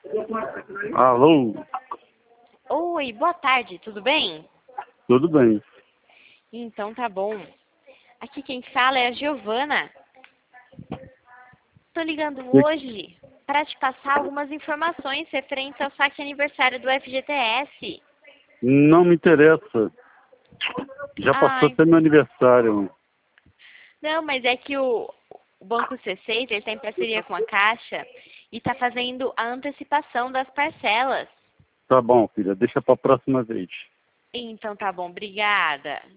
Alô, Oi, boa tarde, tudo bem? tudo bem? Então tá bom. Aqui quem fala é a Giovana. Tô ligando hoje para te passar algumas informações referentes ao saque aniversário do FGTS. Não me interessa. Já passou Ai, até meu aniversário. não, mas é que o Banco C6 ele tá em parceria com a Caixa e tá fazendo a antecipação das parcelas. Tá bom, filha, deixa pra próxima vez. Então tá bom, obrigada.